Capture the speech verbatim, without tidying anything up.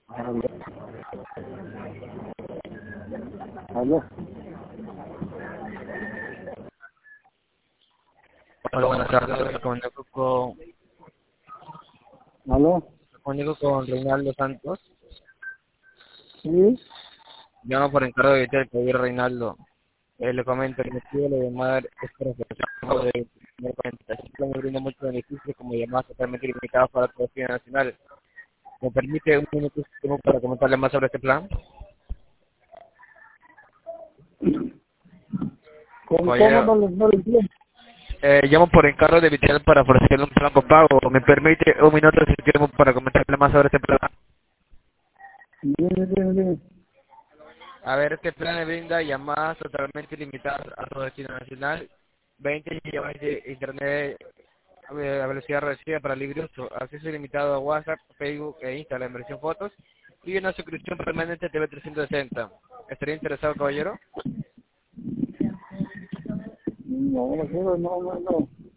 Aló. Aló. Hola, buenas tardes. Me comunico con, Aló. me comunico con Reinaldo Santos. Sí. Llamo por encargo de Vitel, que Reinaldo. Eh, le comento, el motivo de la llamada es para ofrecer de primer cuenta. Este plan me brinda muchos beneficios como llamadas totalmente limitadas para la cobertura nacional. ¿Me permite un minuto de tiempo para comentarle más sobre este plan? ¿Cómo, cómo Caballero, no les no les entiendo? eh, llamo por encargo de Vitel para ofrecerle un plan por pago. ¿Me permite un minuto de tiempo para comentarle más sobre este plan? Bien, bien, bien. A ver, este plan le brinda llamadas totalmente limitadas a su destino nacional, veinte gigabytes de internet eh, a velocidad reducida para libre uso, acceso ilimitado a WhatsApp, Facebook e Instagram en versión fotos y una suscripción permanente a T V trescientos sesenta. ¿Estaría interesado, caballero? No, no, no, no, no.